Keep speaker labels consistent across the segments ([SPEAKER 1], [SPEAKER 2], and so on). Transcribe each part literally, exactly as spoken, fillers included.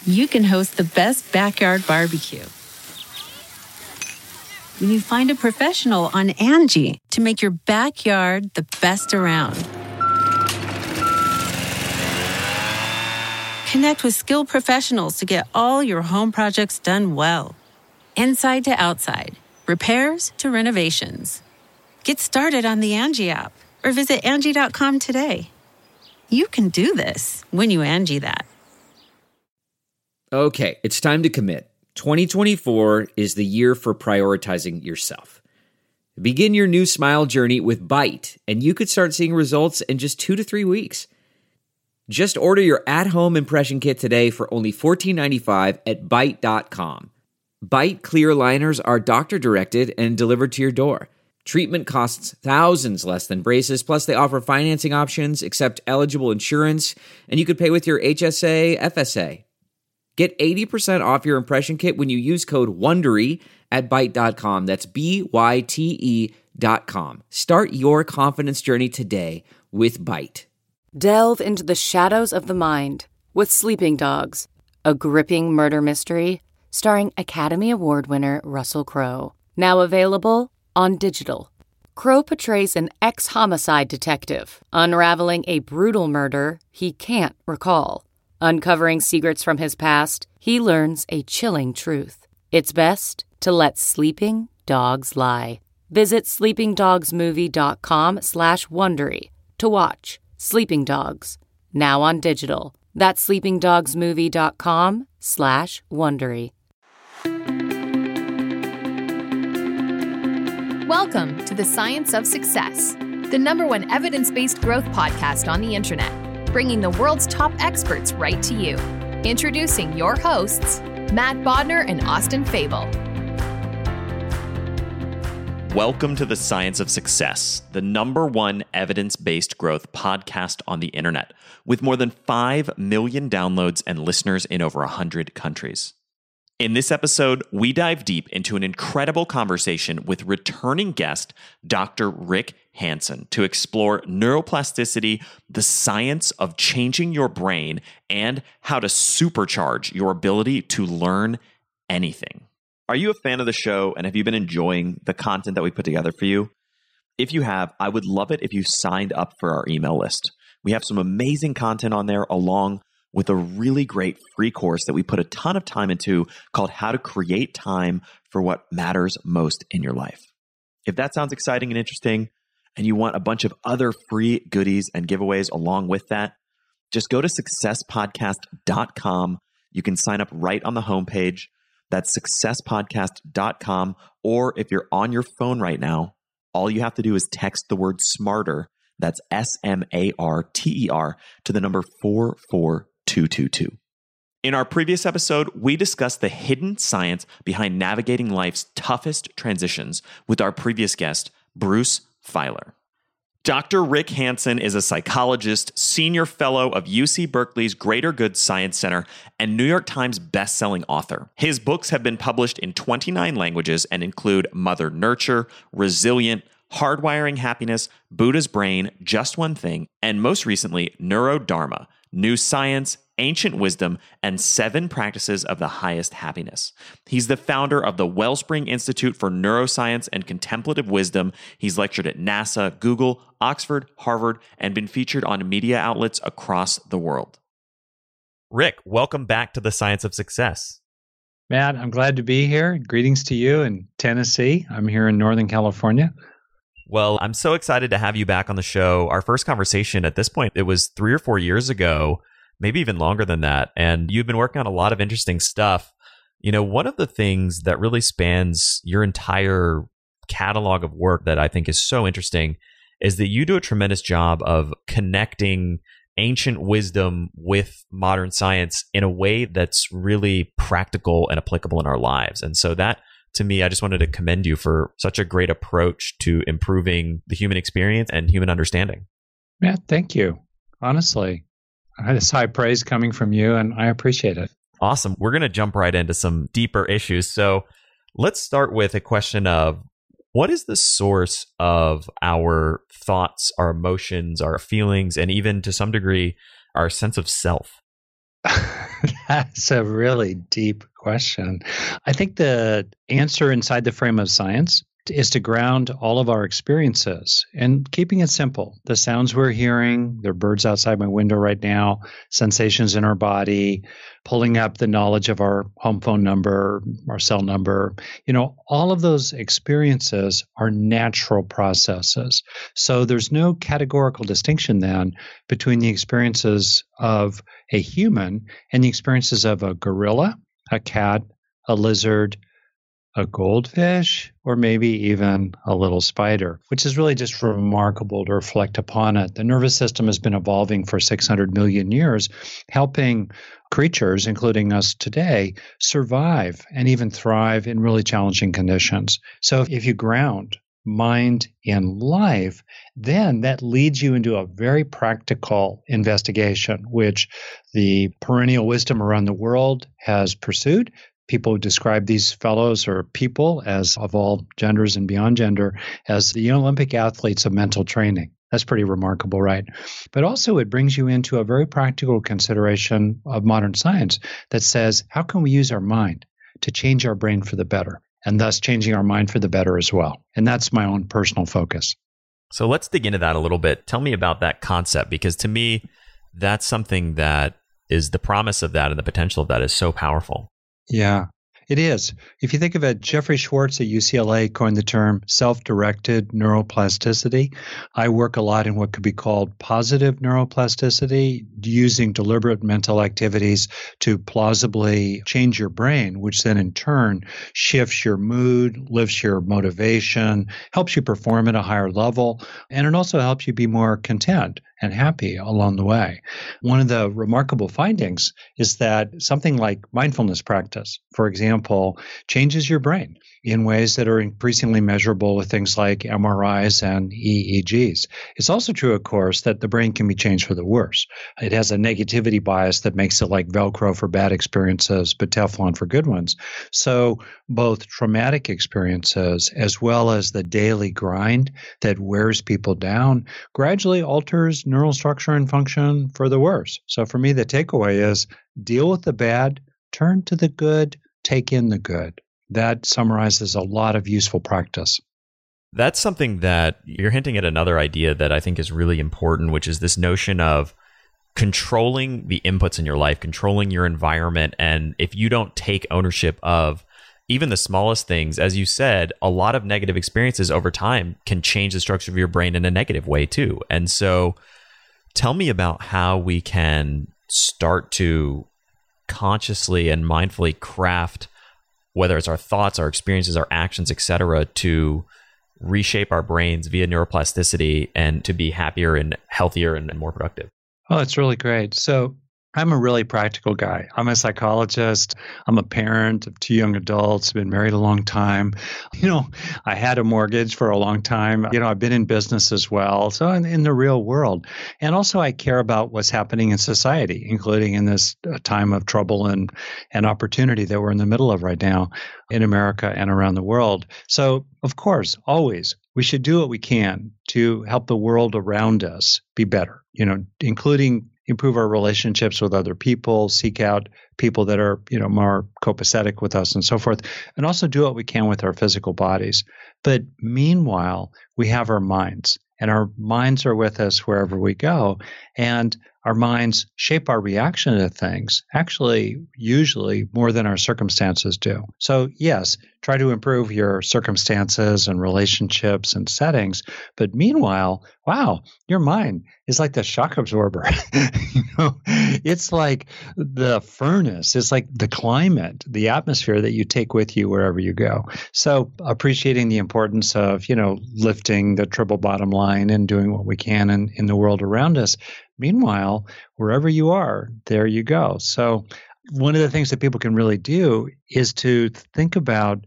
[SPEAKER 1] you can host the best backyard barbecue. When you find a professional on Angie to make your backyard the best around. Connect with skilled professionals to get all your home projects done well. Inside to outside, repairs to renovations. Get started on the Angie app or visit Angie dot com today. You can do this when you Angie that.
[SPEAKER 2] Okay, it's time to commit. twenty twenty-four is the year for prioritizing yourself. Begin your new smile journey with Byte, and you could start seeing results in just two to three weeks. Just order your at-home impression kit today for only fourteen ninety-five at byte dot com. Byte clear aligners are doctor-directed and delivered to your door. Treatment costs thousands less than braces, plus they offer financing options, accept eligible insurance, and you could pay with your H S A, F S A. Get eighty percent off your impression kit when you use code WONDERY at byte dot com. That's B Y T E dot com. Start your confidence journey today with Byte.
[SPEAKER 3] Delve into the shadows of the mind with Sleeping Dogs, a gripping murder mystery starring Academy Award winner Russell Crowe. Now available on digital. Crowe portrays an ex-homicide detective unraveling a brutal murder he can't recall. Uncovering secrets from his past, he learns a chilling truth. It's best to let sleeping dogs lie. Visit sleeping dogs movie dot com slash Wondery to watch Sleeping Dogs, now on digital. That's sleeping dogs movie dot com slash Wondery.
[SPEAKER 4] Welcome to the Science of Success, the number one evidence-based growth podcast on the internet, bringing the world's top experts right to you. Introducing your hosts, Matt Bodner and Austin Fable.
[SPEAKER 5] Welcome to the Science of Success, the number one evidence-based growth podcast on the internet, with more than five million downloads and listeners in over one hundred countries. In this episode, we dive deep into an incredible conversation with returning guest, Doctor Rick Hanson, to explore neuroplasticity, the science of changing your brain, and how to supercharge your ability to learn anything. Are you a fan of the show, and have you been enjoying the content that we put together for you? If you have, I would love it if you signed up for our email list. We have some amazing content on there, along with a really great free course that we put a ton of time into called How to Create Time for What Matters Most in Your Life. If that sounds exciting and interesting, and you want a bunch of other free goodies and giveaways along with that, just go to success podcast dot com. You can sign up right on the homepage. That's success podcast dot com. Or if you're on your phone right now, all you have to do is text the word SMARTER, that's S M A R T E R, to the number four four two two two. In our previous episode, we discussed the hidden science behind navigating life's toughest transitions with our previous guest, Bruce Feiler. Doctor Rick Hanson is a psychologist, senior fellow of U C Berkeley's Greater Good Science Center, and New York Times bestselling author. His books have been published in twenty-nine languages and include Mother Nurture, Resilient, Hardwiring Happiness, Buddha's Brain, Just One Thing, and most recently, Neurodharma, New Science, Ancient Wisdom, and Seven Practices of the Highest Happiness. He's the founder of the Wellspring Institute for Neuroscience and Contemplative Wisdom. He's lectured at NASA, Google, Oxford, Harvard, and been featured on media outlets across the world. Rick, welcome back to the Science of Success.
[SPEAKER 6] Matt, I'm glad to be here. Greetings to you in Tennessee. I'm here in Northern California.
[SPEAKER 5] Well, I'm so excited to have you back on the show. Our first conversation at this point, it was three or four years ago, maybe even longer than that. And you've been working on a lot of interesting stuff. You know, one of the things that really spans your entire catalog of work that I think is so interesting is that you do a tremendous job of connecting ancient wisdom with modern science in a way that's really practical and applicable in our lives. And so that, to me, I just wanted to commend you for such a great approach to improving the human experience and human understanding.
[SPEAKER 6] Matt, thank you. Honestly, that's high praise coming from you, and I appreciate it.
[SPEAKER 5] Awesome. We're going to jump right into some deeper issues. So let's start with a question of, what is the source of our thoughts, our emotions, our feelings, and even to some degree, our sense of self?
[SPEAKER 6] That's a really deep question. I think the answer inside the frame of science is to ground all of our experiences and keeping it simple. The sounds we're hearing, there are birds outside my window right now, sensations in our body, pulling up the knowledge of our home phone number, our cell number, you know, all of those experiences are natural processes. So there's no categorical distinction then between the experiences of a human and the experiences of a gorilla, a cat, a lizard, a goldfish, or maybe even a little spider, which is really just remarkable to reflect upon it. The nervous system has been evolving for six hundred million years, helping creatures, including us today, survive and even thrive in really challenging conditions. So if you ground mind in life, then that leads you into a very practical investigation, which the perennial wisdom around the world has pursued. People describe these fellows or people as of all genders and beyond gender as the Olympic athletes of mental training. That's pretty remarkable, right? But also it brings you into a very practical consideration of modern science that says, how can we use our mind to change our brain for the better, and thus changing our mind for the better as well? And that's my own personal focus.
[SPEAKER 5] So let's dig into that a little bit. Tell me about that concept, because to me, that's something that is the promise of that and the potential of that is so powerful.
[SPEAKER 6] Yeah, it is. If you think of it, Jeffrey Schwartz at U C L A coined the term self-directed neuroplasticity. I work a lot in what could be called positive neuroplasticity, using deliberate mental activities to plausibly change your brain, which then in turn shifts your mood, lifts your motivation, helps you perform at a higher level, and it also helps you be more content and happy along the way. One of the remarkable findings is that something like mindfulness practice, for example, changes your brain in ways that are increasingly measurable with things like M R Is and E E Gs. It's also true, of course, that the brain can be changed for the worse. It has a negativity bias that makes it like Velcro for bad experiences, but Teflon for good ones. So both traumatic experiences as well as the daily grind that wears people down gradually alters neural structure and function for the worse. So for me, the takeaway is deal with the bad, turn to the good, take in the good. That summarizes a lot of useful practice.
[SPEAKER 5] That's something that you're hinting at, another idea that I think is really important, which is this notion of controlling the inputs in your life, controlling your environment. And if you don't take ownership of even the smallest things, as you said, a lot of negative experiences over time can change the structure of your brain in a negative way too. And so tell me about how we can start to consciously and mindfully craft, whether it's our thoughts, our experiences, our actions, et cetera, to reshape our brains via neuroplasticity and to be happier and healthier and more productive.
[SPEAKER 6] Oh, it's really great. So I'm a really practical guy. I'm a psychologist. I'm a parent of two young adults, been married a long time. You know, I had a mortgage for a long time. You know, I've been in business as well. So in, in the real world. And also I care about what's happening in society, including in this time of trouble and, and opportunity that we're in the middle of right now in America and around the world. So of course, always, we should do what we can to help the world around us be better, you know, including improve our relationships with other people, seek out people that are, you know, more copacetic with us and so forth, and also do what we can with our physical bodies. But meanwhile, we have our minds, and our minds are with us wherever we go. And our minds shape our reaction to things, actually, usually more than our circumstances do. So yes, try to improve your circumstances and relationships and settings. But meanwhile, wow, your mind is like the shock absorber. you know, it's like the furnace. It's like the climate, the atmosphere that you take with you wherever you go. So appreciating the importance of, you know, lifting the triple bottom line and doing what we can in, in the world around us. Meanwhile, wherever you are, there you go. So one of the things that people can really do is to think about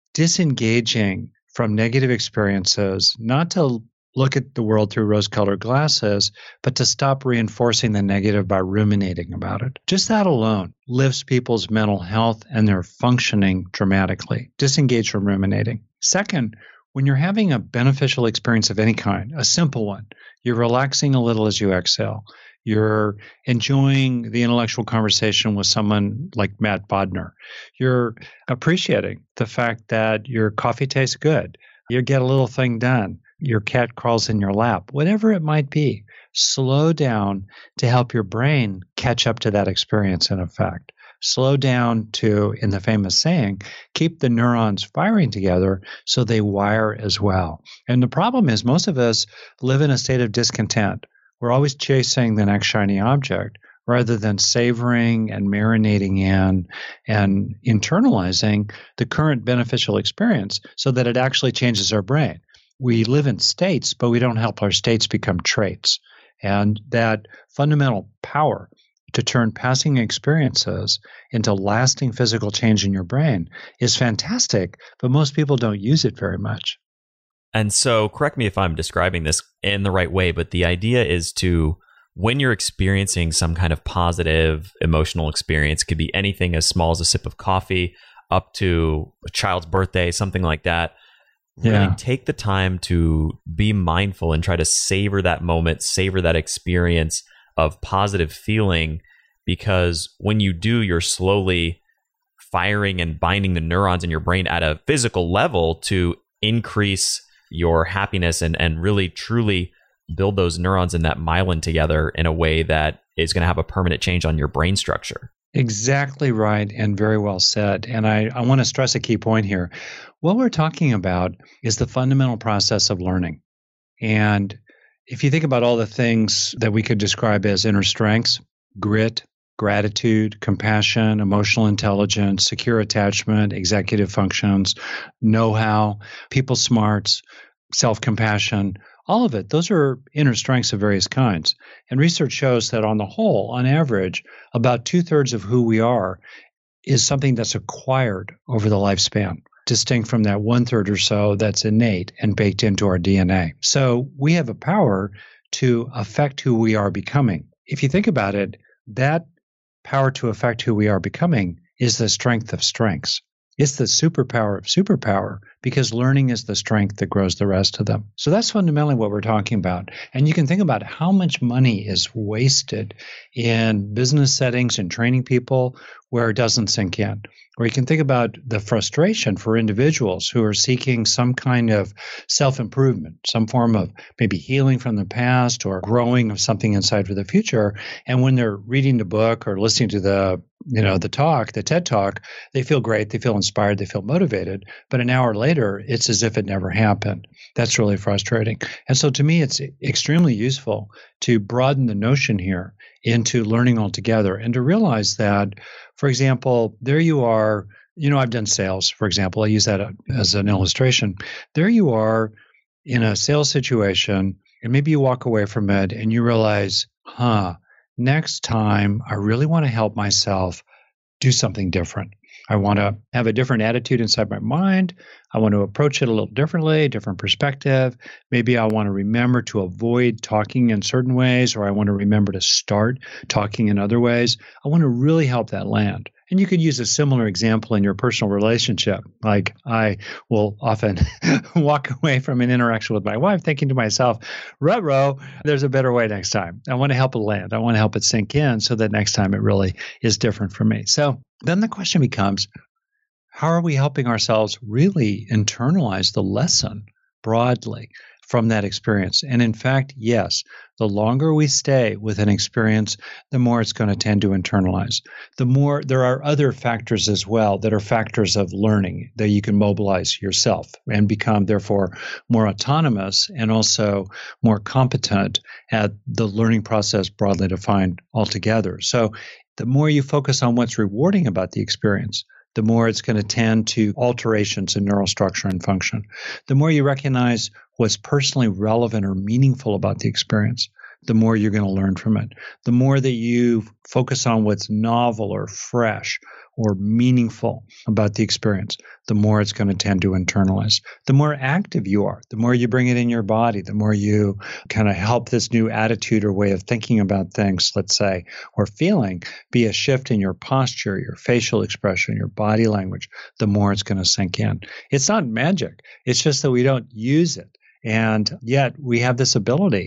[SPEAKER 6] disengaging from negative experiences, not to look at the world through rose-colored glasses, but to stop reinforcing the negative by ruminating about it. Just that alone lifts people's mental health and their functioning dramatically. Disengage from ruminating. Second, when you're having a beneficial experience of any kind, a simple one, you're relaxing a little as you exhale. You're enjoying the intellectual conversation with someone like Matt Bodnar. You're appreciating the fact that your coffee tastes good. You get a little thing done. Your cat crawls in your lap. Whatever it might be, slow down to help your brain catch up to that experience in effect. Slow down to, in the famous saying, keep the neurons firing together so they wire as well. And the problem is most of us live in a state of discontent. We're always chasing the next shiny object rather than savoring and marinating in and internalizing the current beneficial experience so that it actually changes our brain. We live in states, but we don't help our states become traits. And that fundamental power to turn passing experiences into lasting physical change in your brain is fantastic, but most people don't use it very much.
[SPEAKER 5] And so, correct me if I'm describing this in the right way, but the idea is to, when you're experiencing some kind of positive emotional experience, it could be anything as small as a sip of coffee up to a child's birthday, something like that. Really
[SPEAKER 6] Yeah.
[SPEAKER 5] take the time to be mindful and try to savor that moment, savor that experience of positive feeling, because when you do, you're slowly firing and binding the neurons in your brain at a physical level to increase your happiness and, and really truly build those neurons in that myelin together in a way that is going to have a permanent change on your brain structure.
[SPEAKER 6] Exactly right, and very well said. And I, I want to stress a key point here. What we're talking about is the fundamental process of learning. And if you think about all the things that we could describe as inner strengths, grit, gratitude, compassion, emotional intelligence, secure attachment, executive functions, know-how, people smarts, self-compassion, all of it, those are inner strengths of various kinds. And research shows that on the whole, on average, about two-thirds of who we are is something that's acquired over the lifespan, distinct from that one-third or so that's innate and baked into our D N A. So we have a power to affect who we are becoming. If you think about it, that power to affect who we are becoming is the strength of strengths. It's the superpower of superpower because learning is the strength that grows the rest of them. So that's fundamentally what we're talking about. And you can think about how much money is wasted in business settings and training people where it doesn't sink in. Or you can think about the frustration for individuals who are seeking some kind of self-improvement, some form of maybe healing from the past or growing of something inside for the future. And when they're reading the book or listening to the, you know, the talk, the TED Talk, they feel great, they feel inspired, they feel motivated. But an hour later, it's as if it never happened. That's really frustrating. And so to me, it's extremely useful to broaden the notion here into learning altogether and to realize that, for example, there you are, you know, I've done sales, for example, I use that as an illustration. There you are in a sales situation, and maybe you walk away from it and you realize, huh, next time I really want to help myself do something different. I want to have a different attitude inside my mind. I want to approach it a little differently, different perspective. Maybe I want to remember to avoid talking in certain ways, or I want to remember to start talking in other ways. I want to really help that land. And you could use a similar example in your personal relationship. Like I will often walk away from an interaction with my wife thinking to myself, ruh-roh, there's a better way next time. I want to help it land. I want to help it sink in so that next time it really is different for me. So then the question becomes, how are we helping ourselves really internalize the lesson broadly from that experience? And in fact, yes, the longer we stay with an experience, the more it's going to tend to internalize. The more there are other factors as well that are factors of learning that you can mobilize yourself and become therefore more autonomous and also more competent at the learning process broadly defined altogether. So the more you focus on what's rewarding about the experience, the more it's going to tend to alterations in neural structure and function. The more you recognize what's personally relevant or meaningful about the experience, the more you're going to learn from it. The more that you focus on what's novel or fresh or meaningful about the experience, the more it's going to tend to internalize. The more active you are, the more you bring it in your body, the more you kind of help this new attitude or way of thinking about things, let's say, or feeling, be a shift in your posture, your facial expression, your body language, the more it's going to sink in. It's not magic. It's just that we don't use it. And yet we have this ability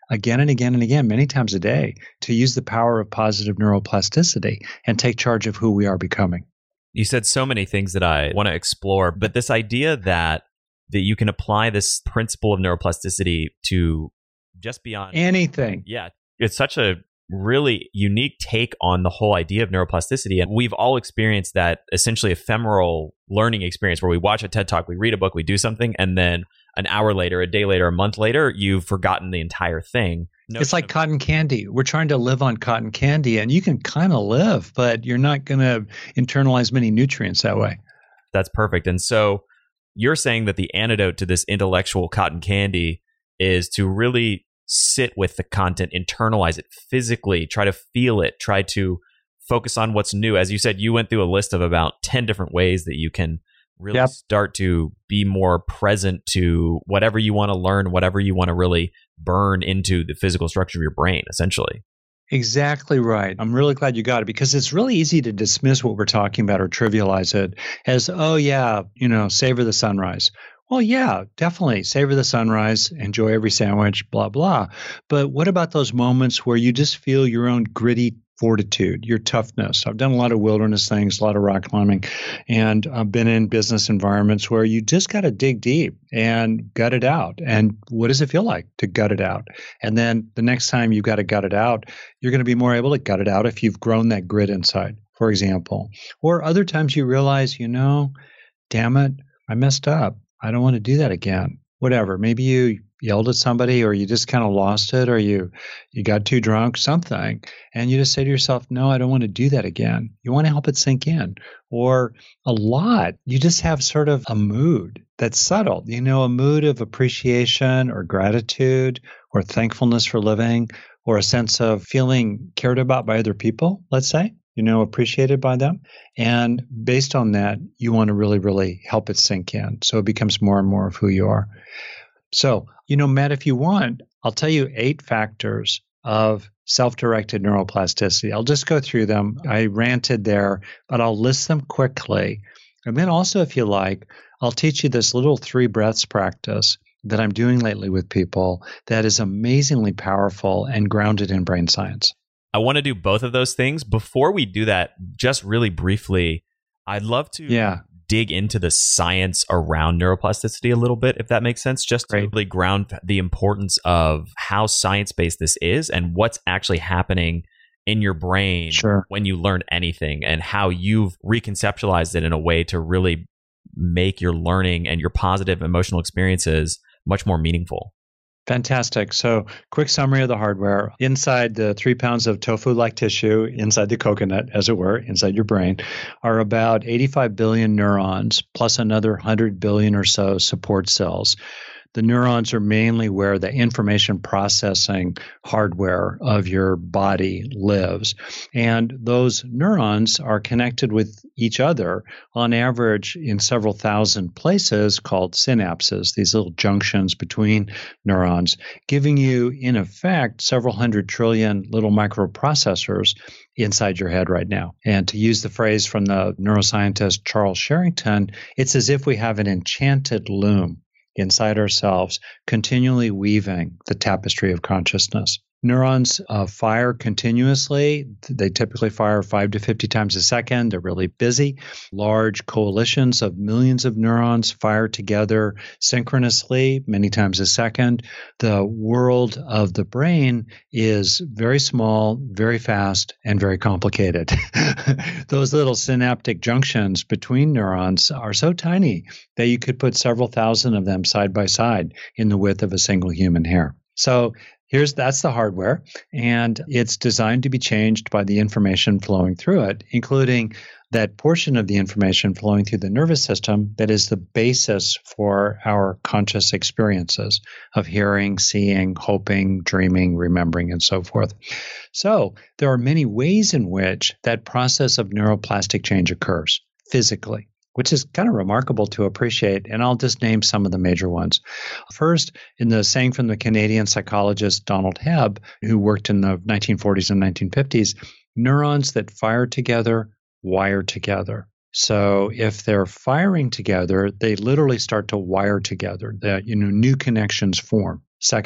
[SPEAKER 6] again and again and again, many times a day, to use the power of positive neuroplasticity and take charge of who we are becoming.
[SPEAKER 7] You said so many things that I want to explore, but this idea that that you can apply this principle of neuroplasticity to just beyond
[SPEAKER 6] anything.
[SPEAKER 7] Yeah, it's such a really unique take on the whole idea of neuroplasticity. And we've all experienced that essentially ephemeral learning experience where we watch a TED Talk, we read a book, we do something, and then an hour later, a day later, a month later, you've forgotten the entire thing. Notion
[SPEAKER 6] it's like
[SPEAKER 7] of-
[SPEAKER 6] cotton candy. We're trying to live on cotton candy, and you can kind of live, but you're not going to internalize many nutrients that way.
[SPEAKER 7] That's perfect. And so you're saying that the antidote to this intellectual cotton candy is to really sit with the content, internalize it physically, try to feel it, try to focus on what's new. As you said, you went through a list of about ten different ways that you can really yep. start to be more present to whatever you want to learn, whatever you want to really burn into the physical structure of your brain, essentially.
[SPEAKER 6] Exactly right. I'm really glad you got it, because it's really easy to dismiss what we're talking about or trivialize it as, oh yeah, you know, savor the sunrise. Well, yeah, definitely savor the sunrise, enjoy every sandwich, blah, blah. But what about those moments where you just feel your own gritty fortitude, your toughness? I've done a lot of wilderness things, a lot of rock climbing, and I've been in business environments where you just got to dig deep and gut it out. And what does it feel like to gut it out? And then the next time you've got to gut it out, you're going to be more able to gut it out if you've grown that grit inside, for example. Or other times you realize, you know, damn it, I messed up. I don't want to do that again. Whatever. Maybe you yelled at somebody, or you just kind of lost it, or you you got too drunk, something, and you just say to yourself, no, I don't want to do that again. You want to help it sink in. Or a lot, you just have sort of a mood that's subtle, you know, a mood of appreciation or gratitude or thankfulness for living, or a sense of feeling cared about by other people, let's say, you know, appreciated by them. And based on that, you want to really, really help it sink in, so it becomes more and more of who you are. So, you know, Matt, if you want, I'll tell you eight factors of self-directed neuroplasticity. I'll just go through them. I ranted there, but I'll list them quickly. And then also, if you like, I'll teach you this little three breaths practice that I'm doing lately with people that is amazingly powerful and grounded in brain science.
[SPEAKER 7] I want to do both of those things. Before we do that, just really briefly, I'd love to
[SPEAKER 6] yeah.
[SPEAKER 7] dig into the science around neuroplasticity a little bit, if that makes sense, just to
[SPEAKER 6] Great.
[SPEAKER 7] really ground the importance of how science-based this is and what's actually happening in your brain
[SPEAKER 6] sure.
[SPEAKER 7] when you learn anything, and how you've reconceptualized it in a way to really make your learning and your positive emotional experiences much more meaningful.
[SPEAKER 6] Fantastic. So quick summary of the hardware. Inside the three pounds of tofu-like tissue, inside the coconut, as it were, inside your brain, are about eighty-five billion neurons, plus another one hundred billion or so support cells. The neurons are mainly where the information processing hardware of your body lives. And those neurons are connected with each other on average in several thousand places called synapses, these little junctions between neurons, giving you, in effect, several hundred trillion little microprocessors inside your head right now. And to use the phrase from the neuroscientist Charles Sherrington, it's as if we have an enchanted loom inside ourselves, continually weaving the tapestry of consciousness. Neurons uh, fire continuously. They typically fire five to fifty times a second. They're really busy. Large coalitions of millions of neurons fire together synchronously many times a second. The world of the brain is very small, very fast, and very complicated. Those little synaptic junctions between neurons are so tiny that you could put several thousand of them side by side in the width of a single human hair. So Here's that's the hardware, and it's designed to be changed by the information flowing through it, including that portion of the information flowing through the nervous system that is the basis for our conscious experiences of hearing, seeing, hoping, dreaming, remembering, and so forth. So there are many ways in which that process of neuroplastic change occurs physically, which is kind of remarkable to appreciate. And I'll just name some of the major ones. First, in the saying from the Canadian psychologist Donald Hebb, who worked in the nineteen forties and nineteen fifties, neurons that fire together wire together. So if they're firing together, they literally start to wire together, that, you know, new connections form. Second,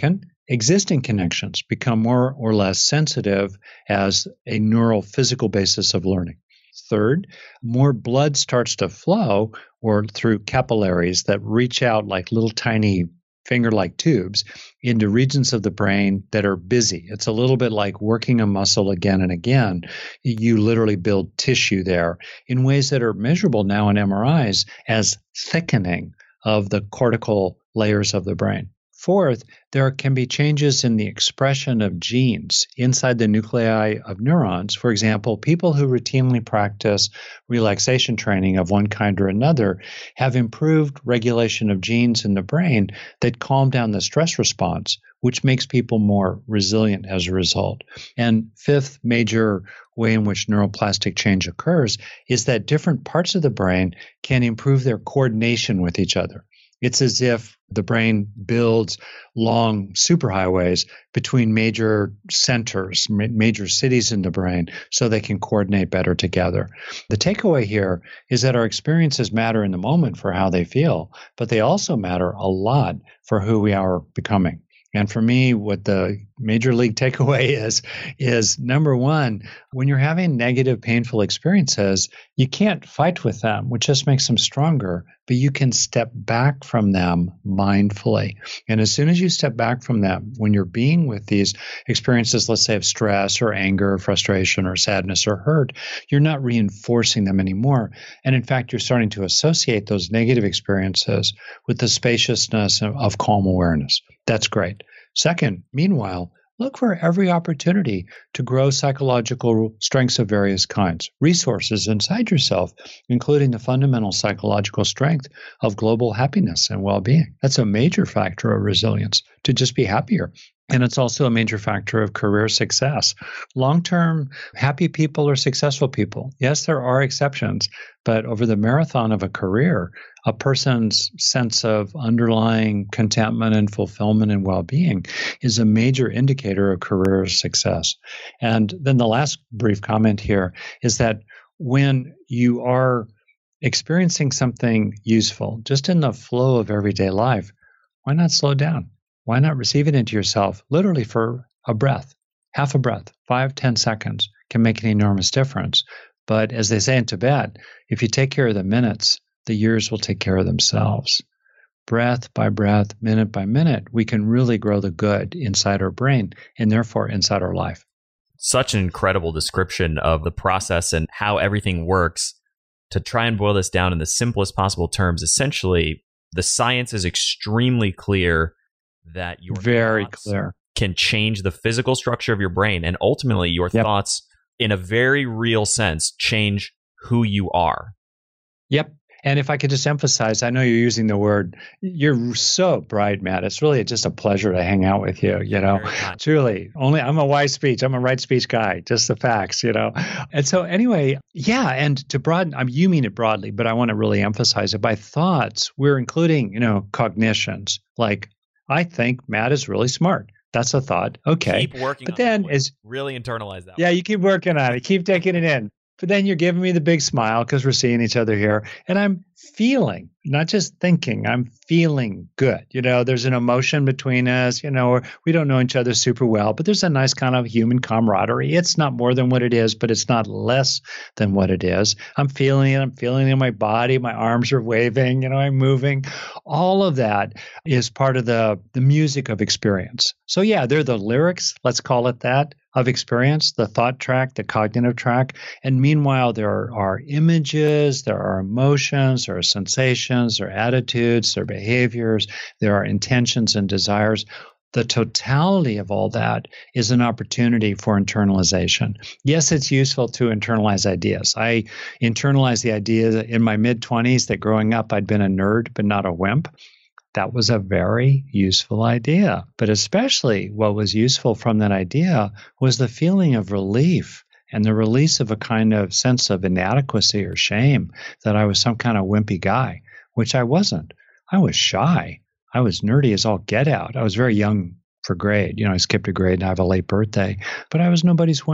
[SPEAKER 6] existing connections become more or less sensitive as a neural physical basis of learning. Third, more blood starts to flow or through capillaries that reach out like little tiny finger-like tubes into regions of the brain that are busy. It's a little bit like working a muscle again and again. You literally build tissue there in ways that are measurable now in M R Is as thickening of the cortical layers of the brain. Fourth, there can be changes in the expression of genes inside the nuclei of neurons. For example, people who routinely practice relaxation training of one kind or another have improved regulation of genes in the brain that calm down the stress response, which makes people more resilient as a result. And fifth major way in which neuroplastic change occurs is that different parts of the brain can improve their coordination with each other. It's as if the brain builds long superhighways between major centers, ma- major cities in the brain, so they can coordinate better together. The takeaway here is that our experiences matter in the moment for how they feel, but they also matter a lot for who we are becoming. And for me, what the major league takeaway is, is number one, when you're having negative, painful experiences, you can't fight with them, which just makes them stronger, but you can step back from them mindfully. And as soon as you step back from them, when you're being with these experiences, let's say of stress or anger, or frustration or sadness or hurt, you're not reinforcing them anymore. And in fact, you're starting to associate those negative experiences with the spaciousness of, of calm awareness. That's great. Second, meanwhile, look for every opportunity to grow psychological strengths of various kinds, resources inside yourself, including the fundamental psychological strength of global happiness and well-being. That's a major factor of resilience, to just be happier. And it's also a major factor of career success. Long-term, happy people are successful people. Yes, there are exceptions, but over the marathon of a career, a person's sense of underlying contentment and fulfillment and well-being is a major indicator of career success. And then the last brief comment here is that when you are experiencing something useful, just in the flow of everyday life, why not slow down? Why not receive it into yourself literally for a breath, half a breath, five, ten seconds can make an enormous difference. But as they say in Tibet, if you take care of the minutes, the years will take care of themselves. Breath by breath, minute by minute, we can really grow the good inside our brain and therefore inside our life.
[SPEAKER 7] Such an incredible description of the process and how everything works. To try and boil this down in the simplest possible terms, essentially, the science is extremely clear that your
[SPEAKER 6] very
[SPEAKER 7] thoughts
[SPEAKER 6] clear
[SPEAKER 7] can change the physical structure of your brain, and ultimately your
[SPEAKER 6] yep.
[SPEAKER 7] thoughts, in a very real sense, change who you are.
[SPEAKER 6] Yep. And if I could just emphasize, I know you're using the word, you're so bright, Matt. It's really just a pleasure to hang out with you, you know. Truly, only I'm a wise speech. I'm a right speech guy, just the facts, you know. And so anyway, yeah, and to broaden, I mean, you mean it broadly, but I want to really emphasize it. By thoughts, we're including, you know, cognitions, like, I think Matt is really smart. That's a thought. Okay.
[SPEAKER 7] Keep working
[SPEAKER 6] but
[SPEAKER 7] on
[SPEAKER 6] then
[SPEAKER 7] that
[SPEAKER 6] as
[SPEAKER 7] really internalize that.
[SPEAKER 6] Yeah, one. You keep working on it. Keep taking it in. But then you're giving me the big smile because we're seeing each other here. And I'm feeling, not just thinking, I'm feeling good. You know, there's an emotion between us, you know, we don't know each other super well, but there's a nice kind of human camaraderie. It's not more than what it is, but it's not less than what it is. I'm feeling it. I'm feeling it in my body. My arms are waving, you know, I'm moving. All of that is part of the, the music of experience. So yeah, they're the lyrics, let's call it that, of experience, the thought track, the cognitive track. And meanwhile, there are images, there are emotions, there are sensations, there are attitudes, there are behaviors, there are intentions and desires. The totality of all that is an opportunity for internalization. Yes, it's useful to internalize ideas. I internalized the idea in my mid-twenties that growing up I'd been a nerd but not a wimp. That was a very useful idea. But especially what was useful from that idea was the feeling of relief and the release of a kind of sense of inadequacy or shame that I was some kind of wimpy guy, which I wasn't. I was shy. I was nerdy as all get out. I was very young for grade. You know, I skipped a grade and I have a late birthday, but I was nobody's wimp.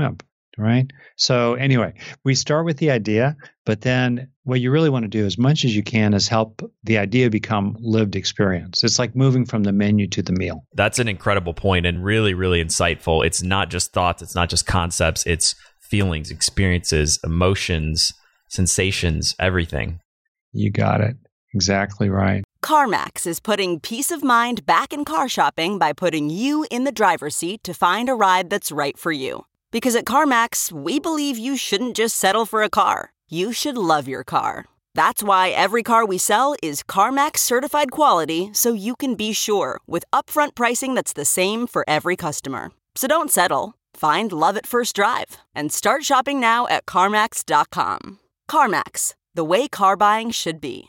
[SPEAKER 6] right? So anyway, we start with the idea, but then what you really want to do as much as you can is help the idea become lived experience. It's like moving from the menu to the meal.
[SPEAKER 7] That's an incredible point and really, really insightful. It's not just thoughts. It's not just concepts. It's feelings, experiences, emotions, sensations, everything.
[SPEAKER 6] You got it. Exactly right.
[SPEAKER 8] CarMax is putting peace of mind back in car shopping by putting you in the driver's seat to find a ride that's right for you. Because at CarMax, we believe you shouldn't just settle for a car. You should love your car. That's why every car we sell is CarMax certified quality, so you can be sure with upfront pricing that's the same for every customer. So don't settle. Find love at first drive and start shopping now at CarMax dot com. CarMax, the way car buying should be.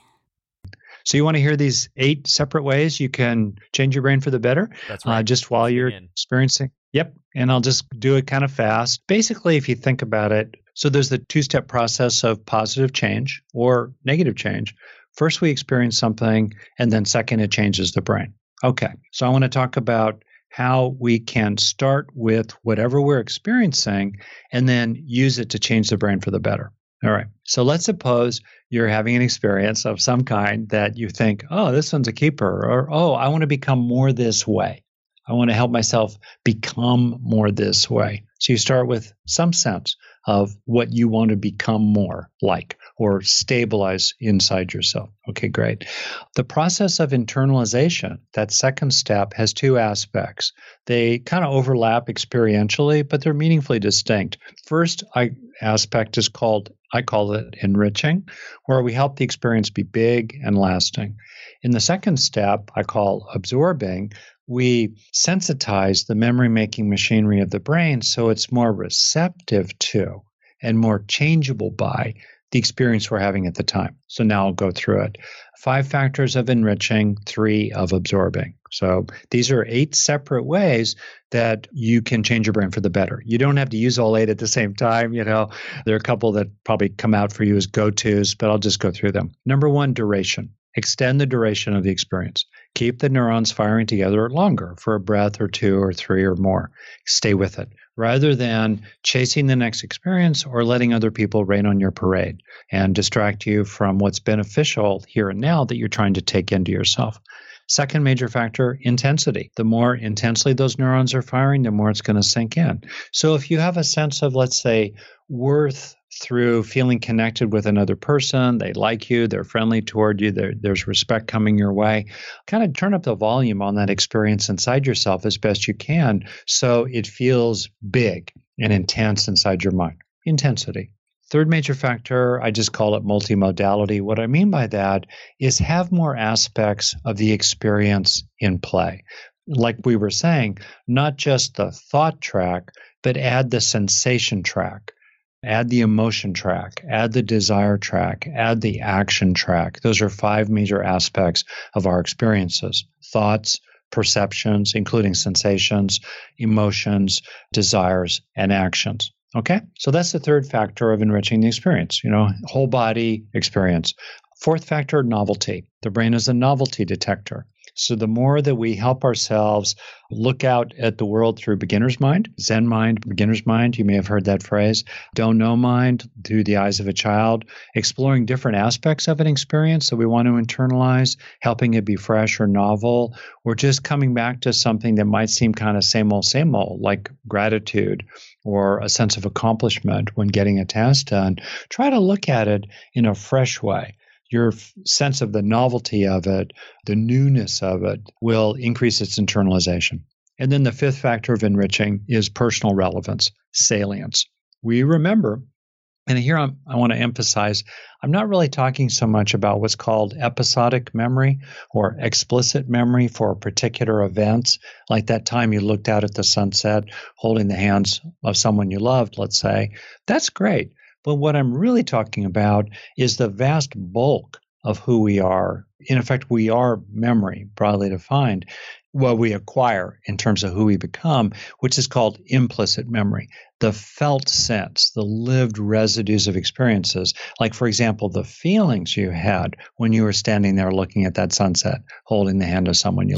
[SPEAKER 6] So you want to hear these eight separate ways you can change your brain for the better?
[SPEAKER 7] That's right.
[SPEAKER 6] Uh, just while
[SPEAKER 7] Let's
[SPEAKER 6] you're
[SPEAKER 7] begin.
[SPEAKER 6] experiencing. Yep. And I'll just do it kind of fast. Basically, if you think about it, so there's the two-step process of positive change or negative change. First, we experience something, and then second, it changes the brain. Okay. So I want to talk about how we can start with whatever we're experiencing and then use it to change the brain for the better. All right. So let's suppose you're having an experience of some kind that you think, oh, this one's a keeper, or, oh, I want to become more this way. I want to help myself become more this way. So you start with some sense of what you want to become more like or stabilize inside yourself. Okay, great. The process of internalization, that second step, has two aspects. They kind of overlap experientially, but they're meaningfully distinct. First I, aspect is called, I call it enriching, where we help the experience be big and lasting. In the second step, I call absorbing, we sensitize the memory-making machinery of the brain so it's more receptive to and more changeable by the experience we're having at the time. So now I'll go through it. Five factors of enriching, three of absorbing. So these are eight separate ways that you can change your brain for the better. You don't have to use all eight at the same time. You know, there are a couple that probably come out for you as go-tos, but I'll just go through them. Number one, duration. Extend the duration of the experience. Keep the neurons firing together longer for a breath or two or three or more. Stay with it rather than chasing the next experience or letting other people rain on your parade and distract you from what's beneficial here and now that you're trying to take into yourself. Second major factor, intensity. The more intensely those neurons are firing, the more it's going to sink in. So if you have a sense of, let's say, worth through feeling connected with another person, they like you, they're friendly toward you, there's respect coming your way, kind of turn up the volume on that experience inside yourself as best you can so it feels big and intense inside your mind. Intensity. Third major factor, I just call it multimodality. What I mean by that is have more aspects of the experience in play. Like we were saying, not just the thought track, but add the sensation track. Add the emotion track, add the desire track, add the action track. Those are five major aspects of our experiences. Thoughts, perceptions, including sensations, emotions, desires, and actions. Okay? So that's the third factor of enriching the experience, you know, whole body experience. Fourth factor, novelty. The brain is a novelty detector. So the more that we help ourselves look out at the world through beginner's mind, Zen mind, beginner's mind, you may have heard that phrase, don't know mind through the eyes of a child, exploring different aspects of an experience that we want to internalize, helping it be fresh or novel, or just coming back to something that might seem kind of same old, same old, like gratitude or a sense of accomplishment when getting a task done. Try to look at it in a fresh way. Your f- sense of the novelty of it, the newness of it, will increase its internalization. And then the fifth factor of enriching is personal relevance, salience. We remember, and here I'm, I want to emphasize, I'm not really talking so much about what's called episodic memory or explicit memory for particular events, like that time you looked out at the sunset holding the hands of someone you loved, let's say. That's great. But what I'm really talking about is the vast bulk of who we are. In effect, we are memory, broadly defined, what we acquire in terms of who we become, which is called implicit memory. The felt sense, the lived residues of experiences, like, for example, the feelings you had when you were standing there looking at that sunset, holding the hand of someone you love.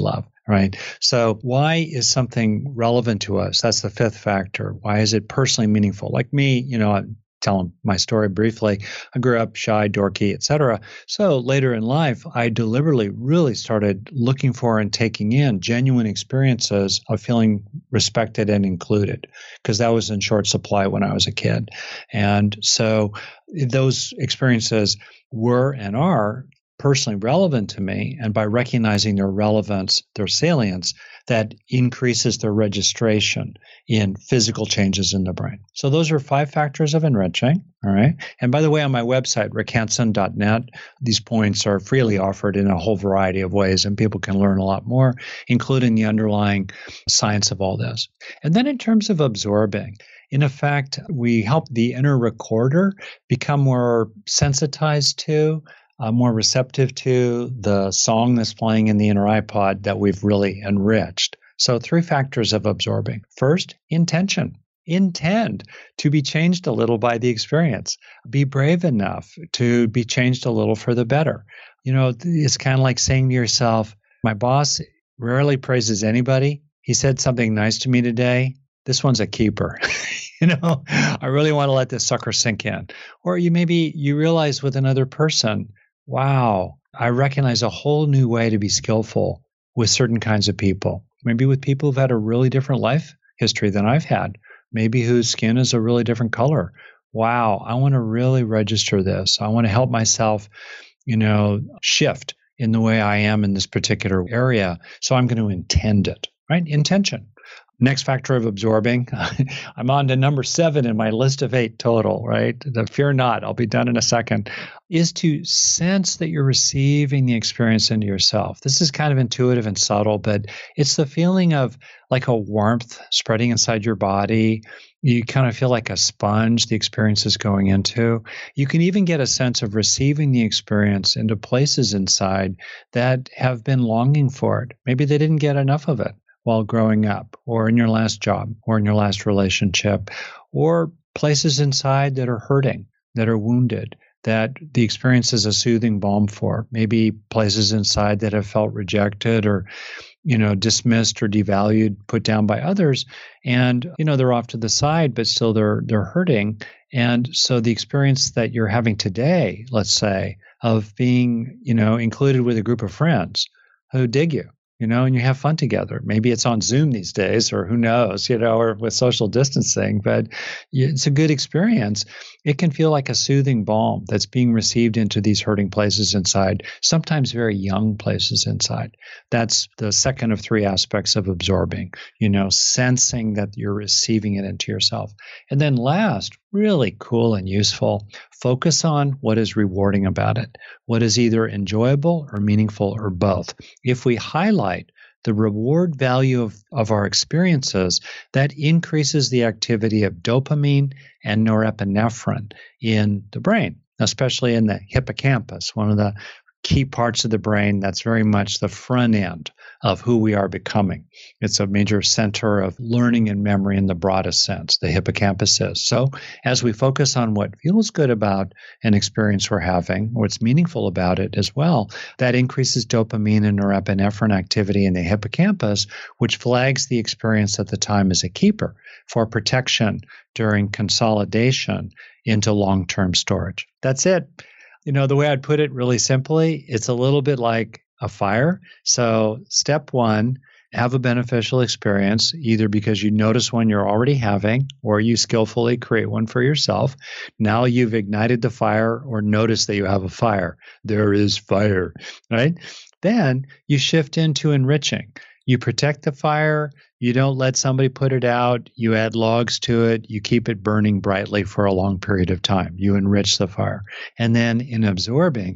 [SPEAKER 6] right? So why is something relevant to us? That's the fifth factor. Why is it personally meaningful? Like me, you know, I tell them my story briefly. I grew up shy, dorky, et cetera. So later in life, I deliberately really started looking for and taking in genuine experiences of feeling respected and included, because that was in short supply when I was a kid. And so those experiences were and are personally relevant to me, and by recognizing their relevance, their salience, that increases their registration in physical changes in the brain. So those are five factors of enriching, all right? And by the way, on my website, rick hanson dot net, these points are freely offered in a whole variety of ways, and people can learn a lot more, including the underlying science of all this. And then in terms of absorbing, in effect, we help the inner recorder become more sensitized to, Uh, more receptive to the song that's playing in the inner iPod that we've really enriched. So three factors of absorbing. First, intention. Intend to be changed a little by the experience. Be brave enough to be changed a little for the better. You know, it's kind of like saying to yourself, my boss rarely praises anybody. He said something nice to me today. This one's a keeper. You know, I really want to let this sucker sink in. Or you maybe you realize with another person, wow, I recognize a whole new way to be skillful with certain kinds of people. Maybe with people who've had a really different life history than I've had. Maybe whose skin is a really different color. Wow, I want to really register this. I want to help myself, you know, shift in the way I am in this particular area. So I'm going to intend it, right? Intention. Next factor of absorbing, I'm on to number seven in my list of eight total, right? The fear not, I'll be done in a second, is to sense that you're receiving the experience into yourself. This is kind of intuitive and subtle, but it's the feeling of like a warmth spreading inside your body. You kind of feel like a sponge the experience is going into. You can even get a sense of receiving the experience into places inside that have been longing for it. Maybe they didn't get enough of it while growing up, or in your last job, or in your last relationship, or places inside that are hurting, that are wounded, that the experience is a soothing balm for. Maybe places inside that have felt rejected or, you know, dismissed or devalued, put down by others, and, you know, they're off to the side, but still they're they're hurting. And so the experience that you're having today, let's say, of being, you know, included with a group of friends who dig you, you know, and you have fun together. Maybe it's on Zoom these days, or who knows, you know, or with social distancing, but it's a good experience. It can feel like a soothing balm that's being received into these hurting places inside, sometimes very young places inside. That's the second of three aspects of absorbing, you know, sensing that you're receiving it into yourself. And then last, really cool and useful, focus on what is rewarding about it, what is either enjoyable or meaningful or both. If we highlight the reward value of, of our experiences, that increases the activity of dopamine and norepinephrine in the brain, especially in the hippocampus, one of the key parts of the brain that's very much the front end of who we are becoming. It's a major center of learning and memory in the broadest sense, the hippocampus is. So as we focus on what feels good about an experience we're having, what's meaningful about it as well, that increases dopamine and norepinephrine activity in the hippocampus, which flags the experience at the time as a keeper for protection during consolidation into long-term storage. That's it. You know, the way I'd put it really simply, it's a little bit like a fire. So step one, have a beneficial experience, either because you notice one you're already having or you skillfully create one for yourself. Now you've ignited the fire or notice that you have a fire. There is fire, right? Then you shift into enriching. You protect the fire. You don't let somebody put it out. You add logs to it. You keep it burning brightly for a long period of time. You enrich the fire. And then in absorbing,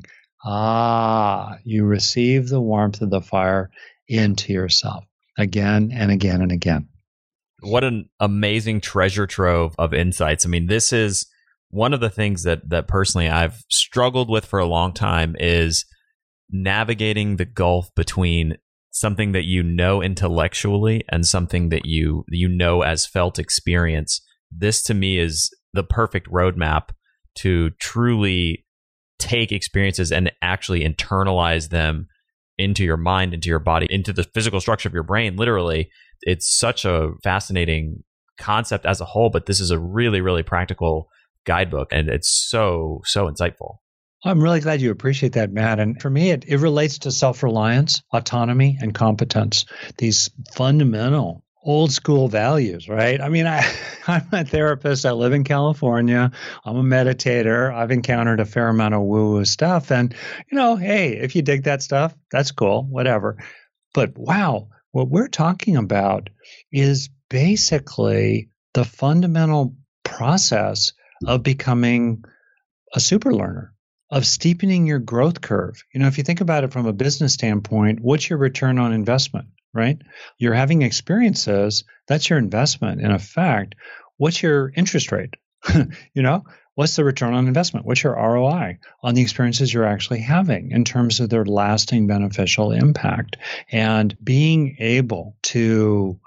[SPEAKER 6] ah, you receive the warmth of the fire into yourself again and again and again.
[SPEAKER 7] What an amazing treasure trove of insights. I mean, this is one of the things that that personally I've struggled with for a long time is navigating the gulf between something that you know intellectually and something that you you know as felt experience. This to me is the perfect roadmap to truly take experiences and actually internalize them into your mind, into your body, into the physical structure of your brain, literally. It's such a fascinating concept as a whole, but this is a really, really practical guidebook, and it's so, so insightful.
[SPEAKER 6] I'm really glad you appreciate that, Matt. And for me, it, it relates to self-reliance, autonomy, and competence, these fundamental old school values, right? I mean, I, I'm a therapist. I live in California. I'm a meditator. I've encountered a fair amount of woo-woo stuff. And, you know, hey, if you dig that stuff, that's cool, whatever. But wow, what we're talking about is basically the fundamental process of becoming a super learner, of steepening your growth curve. You know, if you think about it from a business standpoint, what's your return on investment, right? You're having experiences, that's your investment. In effect, what's your interest rate? You know, what's the return on investment? What's your R O I on the experiences you're actually having in terms of their lasting beneficial impact? And being able to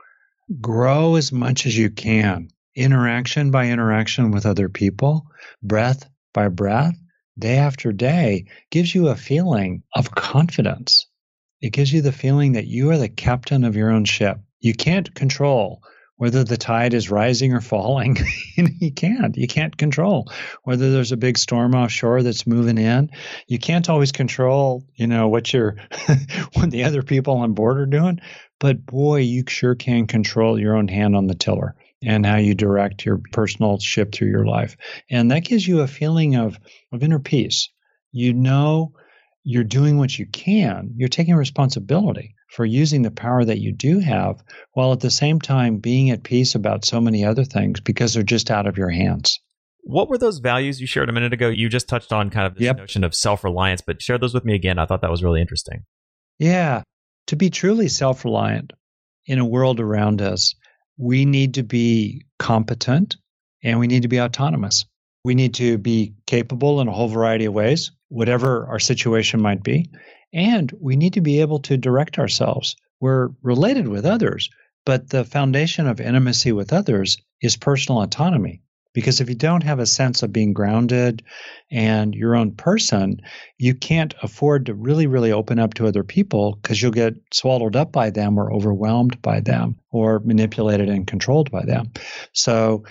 [SPEAKER 6] grow as much as you can, interaction by interaction with other people, breath by breath, day after day, gives you a feeling of confidence. It gives you the feeling that you are the captain of your own ship. You can't control whether the tide is rising or falling. You can't. You can't control whether there's a big storm offshore that's moving in. You can't always control, you know, what your what the other people on board are doing. But boy, you sure can control your own hand on the tiller and how you direct your personal ship through your life. And that gives you a feeling of, of inner peace. You know you're doing what you can. You're taking responsibility for using the power that you do have, while at the same time being at peace about so many other things because they're just out of your hands.
[SPEAKER 7] What were those values you shared a minute ago? You just touched on kind of this
[SPEAKER 6] yep.
[SPEAKER 7] notion of self-reliance, but share those with me again. I thought that was really interesting.
[SPEAKER 6] Yeah. To be truly self-reliant in a world around us, we need to be competent and we need to be autonomous. We need to be capable in a whole variety of ways, whatever our situation might be. And we need to be able to direct ourselves. We're related with others, but the foundation of intimacy with others is personal autonomy. Because if you don't have a sense of being grounded and your own person, you can't afford to really, really open up to other people because you'll get swallowed up by them or overwhelmed by them or manipulated and controlled by them. So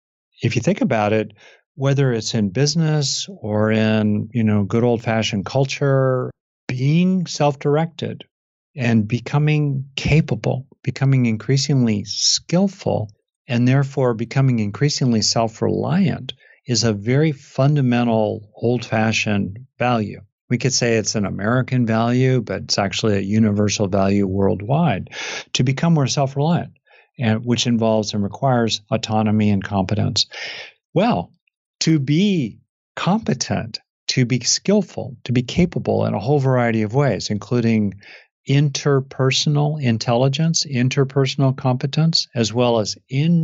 [SPEAKER 6] if you think about it, whether it's in business or in, you know, good old-fashioned culture, being self-directed and becoming capable, becoming increasingly skillful, and therefore becoming increasingly self-reliant is a very fundamental old-fashioned value. We could say it's an American value, but it's actually a universal value worldwide to become more self-reliant, and which involves and requires autonomy and competence. Well, to be competent, to be skillful, to be capable in a whole variety of ways, including interpersonal intelligence, interpersonal competence, as well as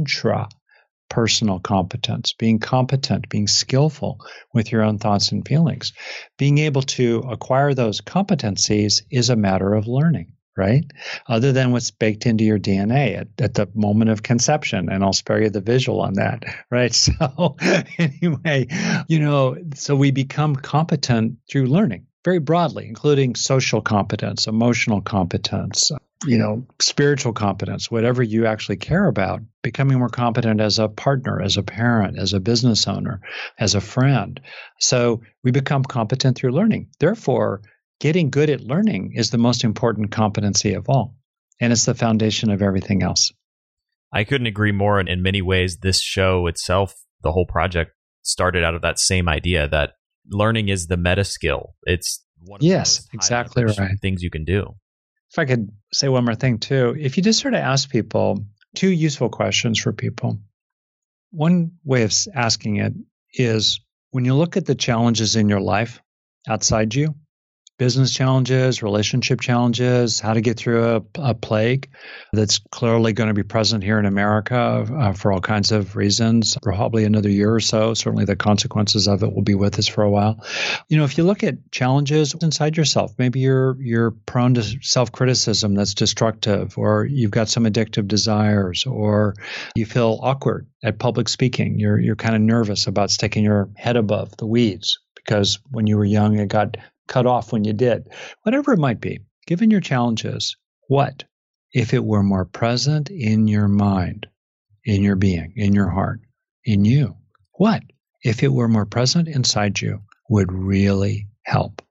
[SPEAKER 6] intrapersonal competence, being competent, being skillful with your own thoughts and feelings. Being able to acquire those competencies is a matter of learning, right? Other than what's baked into your D N A at, at the moment of conception. And I'll spare you the visual on that, right? So anyway, you know, so we become competent through learning very broadly, including social competence, emotional competence, you know, spiritual competence, whatever you actually care about, becoming more competent as a partner, as a parent, as a business owner, as a friend. So we become competent through learning. Therefore, getting good at learning is the most important competency of all, and it's the foundation of everything else.
[SPEAKER 7] I couldn't agree more. In, in many ways, this show itself, the whole project, started out of that same idea that learning is the meta skill. It's one of
[SPEAKER 6] yes,
[SPEAKER 7] the most
[SPEAKER 6] exactly right.
[SPEAKER 7] things you can do.
[SPEAKER 6] If I could say one more thing too, if you just sort of ask people two useful questions for people. One way of asking it is, when you look at the challenges in your life outside you, business challenges, relationship challenges, how to get through a, a plague that's clearly going to be present here in America uh, for all kinds of reasons, probably another year or so. Certainly the consequences of it will be with us for a while. You know, if you look at challenges inside yourself, maybe you're you're prone to self-criticism that's destructive, or you've got some addictive desires, or you feel awkward at public speaking. You're you're kind of nervous about sticking your head above the weeds because when you were young, it got cut off when you did, whatever it might be. given your challenges, what if it were more present in your mind, in your being, in your heart, in you? What if it were more present inside you would really help?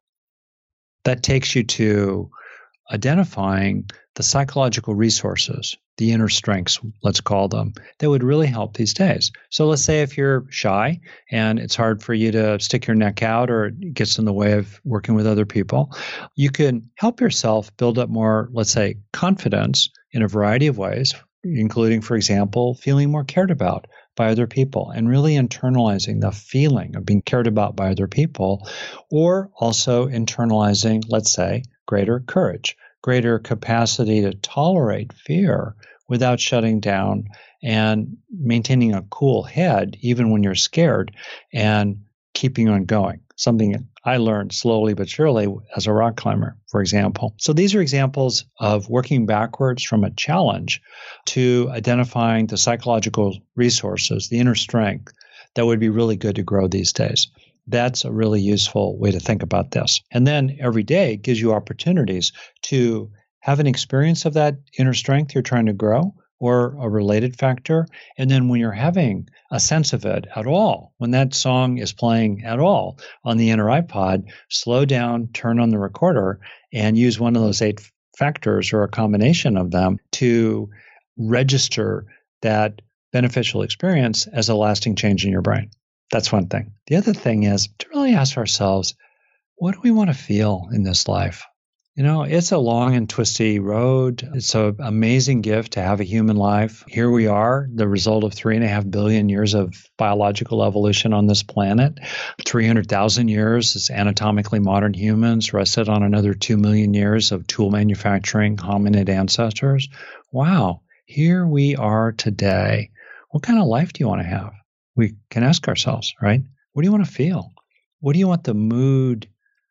[SPEAKER 6] That takes you to identifying the psychological resources, the inner strengths, let's call them, that would really help these days. So let's say if you're shy and it's hard for you to stick your neck out or it gets in the way of working with other people, you can help yourself build up more, let's say, confidence in a variety of ways, including, for example, feeling more cared about by other people and really internalizing the feeling of being cared about by other people, or also internalizing, let's say, greater courage, greater capacity to tolerate fear without shutting down and maintaining a cool head even when you're scared and keeping on going. Something I learned slowly but surely as a rock climber, for example. So these are examples of working backwards from a challenge to identifying the psychological resources, the inner strength that would be really good to grow these days. That's a really useful way to think about this. And then every day gives you opportunities to have an experience of that inner strength you're trying to grow, or a related factor. And then when you're having a sense of it at all, when that song is playing at all on the inner iPod, slow down, turn on the recorder, and use one of those eight factors or a combination of them to register that beneficial experience as a lasting change in your brain. That's one thing. The other thing is to really ask ourselves, what do we want to feel in this life? You know, it's a long and twisty road. It's an amazing gift to have a human life. Here we are, the result of three and a half billion years of biological evolution on this planet. three hundred thousand years as anatomically modern humans rested on another two million years of tool manufacturing hominid ancestors. Wow, here we are today. What kind of life do you want to have? We can ask ourselves, right? What do you want to feel? What do you want the mood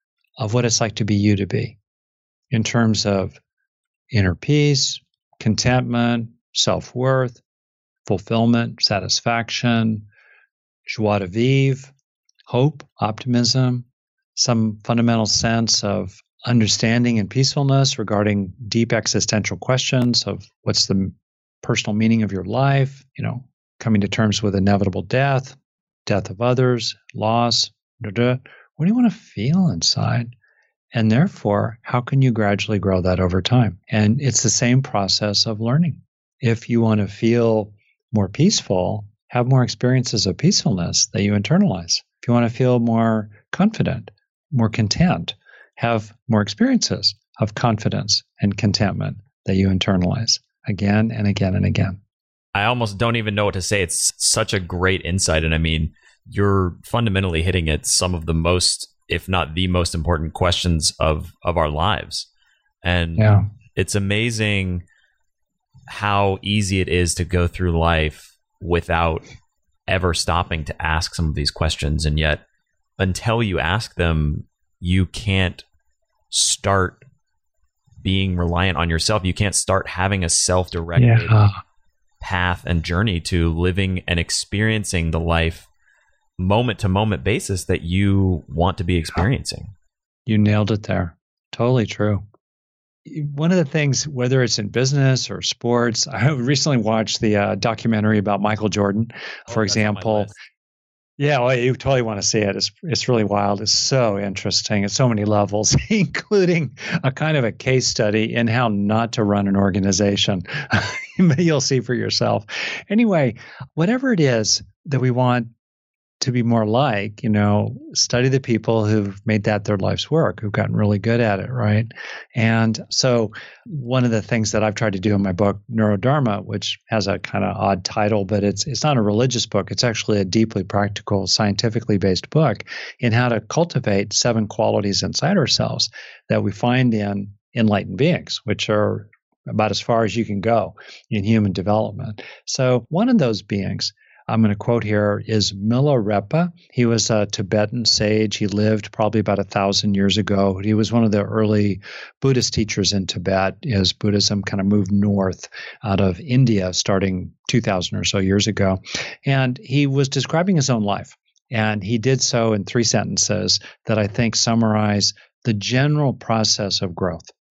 [SPEAKER 6] of what it's like to be you to be? In terms of inner peace, contentment, self-worth, fulfillment, satisfaction, joie de vivre, hope, optimism, some fundamental sense of understanding and peacefulness regarding deep existential questions of what's the personal meaning of your life, you know, coming to terms with inevitable death, death of others, loss, da, da. What do you want to feel inside? And therefore, how can you gradually grow that over time? And it's the same process of learning. If you want to feel more peaceful, have more experiences of peacefulness that you internalize. If you want to feel more confident, more content, have more experiences of confidence and contentment that you internalize again and again and again.
[SPEAKER 7] I almost don't even know what to say. It's such a great insight. And I mean, you're fundamentally hitting at some of the most, if not the most important questions of, of our lives. And yeah. It's amazing how easy it is to go through life without ever stopping to ask some of these questions. And yet, until you ask them, you can't start being reliant on yourself. You can't start having a self-directed yeah. path and journey to living and experiencing the life moment to moment basis that you want to be experiencing.
[SPEAKER 6] You nailed it there. Totally true. One of the things, whether it's in business or sports, I recently watched the uh, documentary about Michael Jordan, oh, for example. Yeah, well, you totally want to see it. It's it's really wild. It's so interesting at so many levels, including a kind of a case study in how not to run an organization. You'll see for yourself. Anyway, whatever it is that we want to be more like, you know, study the people who've made that their life's work, who've gotten really good at it, right? And so one of the things that I've tried to do in my book, Neurodharma, which has a kind of odd title, but it's it's not a religious book. It's actually a deeply practical, scientifically based book in how to cultivate seven qualities inside ourselves that we find in enlightened beings, which are about as far as you can go in human development. So one of those beings, I'm going to quote here, is Milarepa. He was a Tibetan sage. He lived probably about a thousand years ago. He was one of the early Buddhist teachers in Tibet as Buddhism kind of moved north out of India starting two thousand or so years ago. And he was describing his own life. And he did so in three sentences that I think summarize the general process of growth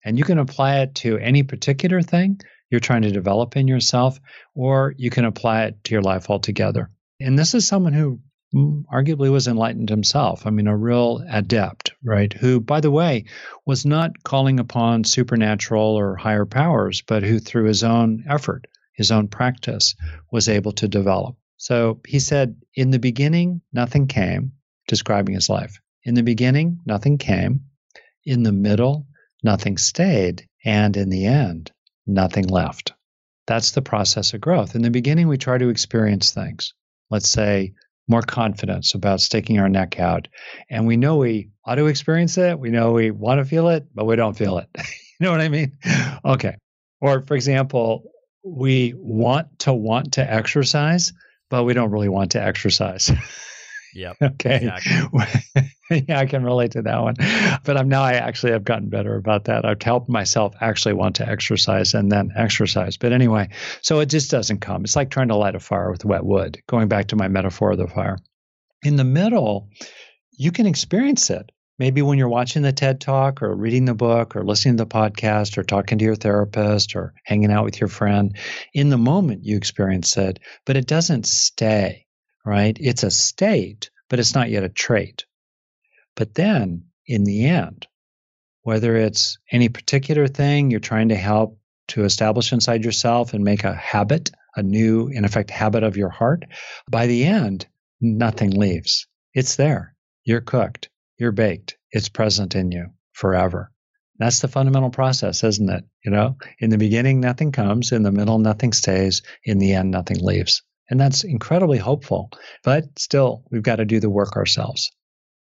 [SPEAKER 6] And you can apply it to any particular thing you're trying to develop in yourself, or you can apply it to your life altogether. And this is someone who arguably was enlightened himself. I mean, a real adept, right? Who, by the way, was not calling upon supernatural or higher powers, but who through his own effort, his own practice, was able to develop. So he said, in the beginning, nothing came, describing his life. In the beginning, nothing came. In the middle, nothing stayed. And in the end, nothing left. That's the process of growth. In the beginning, we try to experience things. Let's say more confidence about sticking our neck out. And we know we ought to experience it. We know we want to feel it, but we don't feel it. You know what I mean? Okay. Or for example, we want to want to exercise, but we don't really want to exercise.
[SPEAKER 7] Yep.
[SPEAKER 6] Okay.
[SPEAKER 7] Exactly.
[SPEAKER 6] Yeah, I can relate to that one. But I'm now I actually have gotten better about that. I've helped myself actually want to exercise and then exercise. But anyway, so it just doesn't come. It's like trying to light a fire with wet wood, going back to my metaphor of the fire. In the middle, you can experience it. Maybe when you're watching the TED Talk or reading the book or listening to the podcast or talking to your therapist or hanging out with your friend, in the moment you experience it, but it doesn't stay, right? It's a state, but it's not yet a trait. But then in the end, whether it's any particular thing you're trying to help to establish inside yourself and make a habit, a new, in effect, habit of your heart, by the end, nothing leaves. It's there. You're cooked. You're baked. It's present in you forever. That's the fundamental process, isn't it? You know, in the beginning, nothing comes. In the middle, nothing stays. In the end, nothing leaves. And that's incredibly hopeful. But still, we've got to do the work ourselves.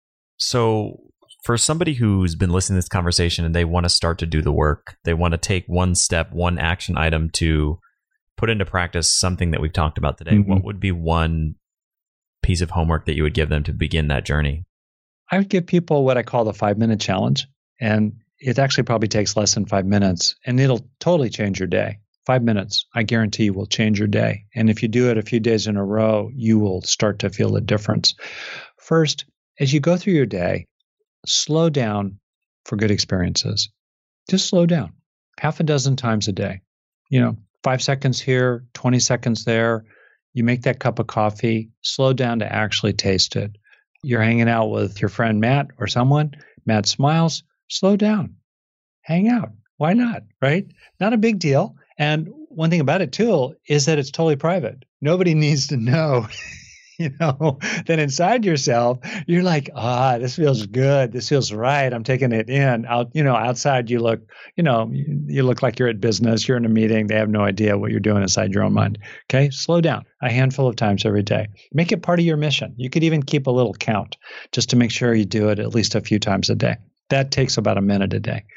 [SPEAKER 7] So for somebody who's been listening to this conversation and they want to start to do the work, they want to take one step, one action item to put into practice something that we've talked about today, mm-hmm. what would be one piece of homework that you would give them to begin that journey?
[SPEAKER 6] I would give people what I call the five-minute challenge. And it actually probably takes less than five minutes, and it'll totally change your day. Five minutes, I guarantee you, will change your day. And if you do it a few days in a row, you will start to feel the difference. First, as you go through your day, slow down for good experiences. Just slow down half a dozen times a day. You know, five seconds here, twenty seconds there. You make that cup of coffee, slow down to actually taste it. You're hanging out with your friend Matt or someone. Matt smiles, slow down. Hang out. Why not, right? Not a big deal. And one thing about it, too, is that it's totally private. Nobody needs to know, you know, that inside yourself, you're like, ah, this feels good. This feels right. I'm taking it in. Out, you know, outside you look, you know, you look like you're at business. You're in a meeting. They have no idea what you're doing inside your own mind. Okay, slow down a handful of times every day. Make it part of your mission. You could even keep a little count just to make sure you do it at least a few times a day. That takes about a minute a day.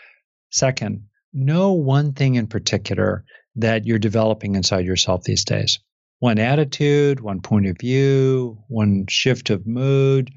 [SPEAKER 6] Second, know one thing in particular that you're developing inside yourself these days. One attitude, one point of view, one shift of mood,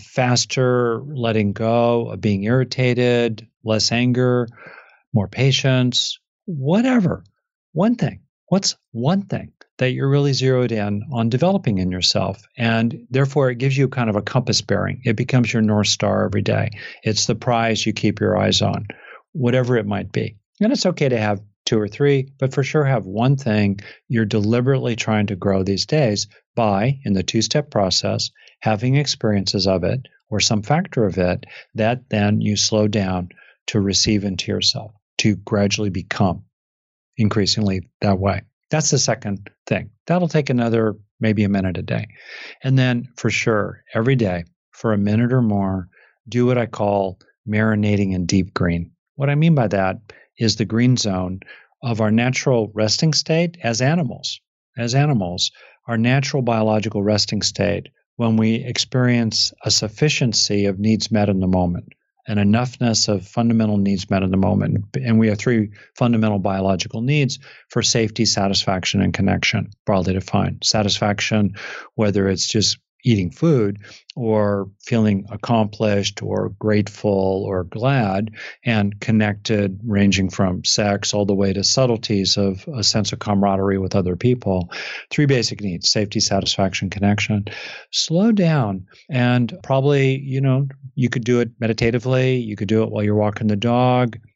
[SPEAKER 6] faster letting go of being irritated, less anger, more patience, whatever. One thing. What's one thing that you're really zeroed in on developing in yourself? And therefore, it gives you kind of a compass bearing. It becomes your North Star every day. It's the prize you keep your eyes on, whatever it might be. And it's okay to have two or three, but for sure have one thing you're deliberately trying to grow these days by, in the two-step process, having experiences of it or some factor of it that then you slow down to receive into yourself, to gradually become increasingly that way. That's the second thing. That'll take another, maybe a minute a day. And then for sure, every day, for a minute or more, do what I call marinating in deep green. What I mean by that is the green zone of our natural resting state as animals. As animals, our natural biological resting state when we experience a sufficiency of needs met in the moment, an enoughness of fundamental needs met in the moment. And we have three fundamental biological needs for safety, satisfaction, and connection, broadly defined. Satisfaction, whether it's just eating food or feeling accomplished or grateful or glad, and connected, ranging from sex all the way to subtleties of a sense of camaraderie with other people. Three basic needs: safety, satisfaction, connection. Slow down, and probably, you know, you could do it meditatively. You could do it while you're walking the dog.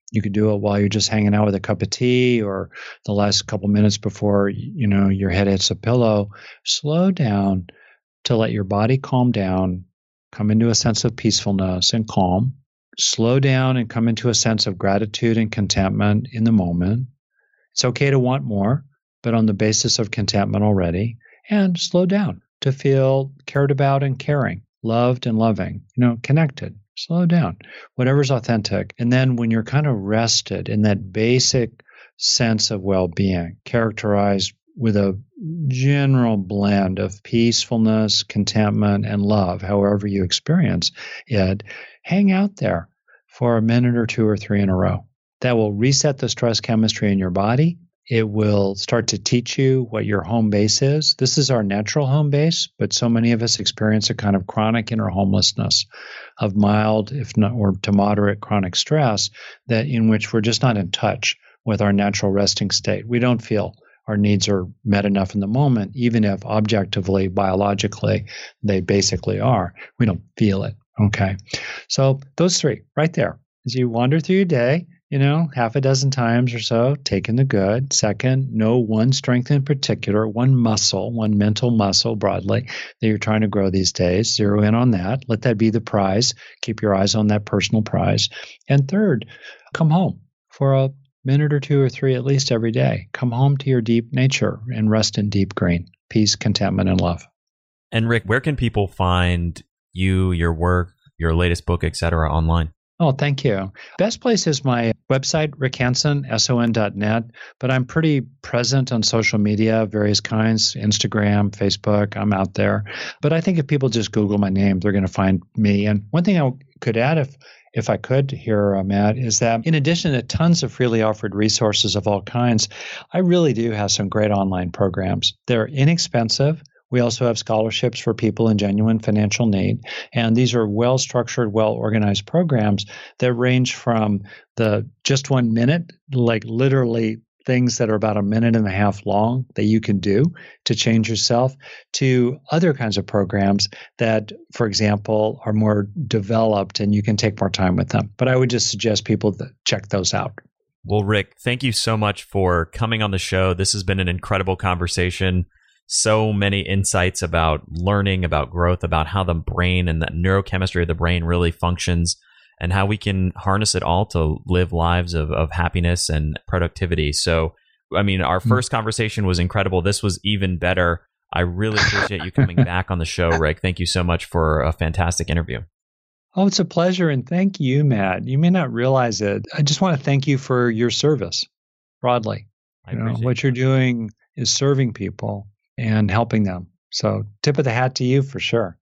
[SPEAKER 6] You could do it while you're just hanging out with a cup of tea or the last couple minutes before, you know, your head hits a pillow. Slow down to let your body calm down, come into a sense of peacefulness and calm. Slow down and come into a sense of gratitude and contentment in the moment. It's okay to want more, but on the basis of contentment already. And slow down to feel cared about and caring, loved and loving, you know, connected. Slow down, whatever's authentic. And then when you're kind of rested in that basic sense of well-being, characterized with a general blend of peacefulness, contentment, and love, however you experience it, hang out there for a minute or two or three in a row. That will reset the stress chemistry in your body. It will start to teach you what your home base is. This is our natural home base, but so many of us experience a kind of chronic inner homelessness of mild, if not, or to moderate chronic stress, that in which we're just not in touch with our natural resting state. We don't feel our needs are met enough in the moment, even if objectively, biologically, they basically are. We don't feel it, okay? So those three right there, as you wander through your day, you know, half a dozen times or so, take in the good. Second, know one strength in particular, one muscle, one mental muscle broadly that you're trying to grow these days. Zero in on that. Let that be the prize. Keep your eyes on that personal prize. And third, come home for a minute or two or three at least every day. Come home to your deep nature and rest in deep green, peace, contentment, and love.
[SPEAKER 7] And Rick, where can people find you, your work, your latest book, et cetera, online?
[SPEAKER 6] Oh, thank you. Best place is my website, rick hanson, S O N dot net, but I'm pretty present on social media, various kinds, Instagram, Facebook, I'm out there. But I think if people just Google my name, they're going to find me. And one thing I could add, if if I could here, uh, Matt, is that in addition to tons of freely offered resources of all kinds, I really do have some great online programs. They're inexpensive. We also have scholarships for people in genuine financial need. And these are well-structured, well-organized programs that range from the just one minute, like literally things that are about a minute and a half long that you can do to change yourself, to other kinds of programs that, for example, are more developed and you can take more time with them. But I would just suggest people that check those out.
[SPEAKER 7] Well, Rick, thank you so much for coming on the show. This has been an incredible conversation. So many insights about learning, about growth, about how the brain and the neurochemistry of the brain really functions and how we can harness it all to live lives of, of happiness and productivity. So, I mean, our first conversation was incredible. This was even better. I really appreciate you coming back on the show, Rick. Thank you so much for a fantastic interview.
[SPEAKER 6] Oh, it's a pleasure. And thank you, Matt. You may not realize it. I just want to thank you for your service broadly.
[SPEAKER 7] I
[SPEAKER 6] you know,
[SPEAKER 7] appreciate
[SPEAKER 6] what
[SPEAKER 7] it.
[SPEAKER 6] you're doing is serving people and helping them. So tip of the hat to you for sure.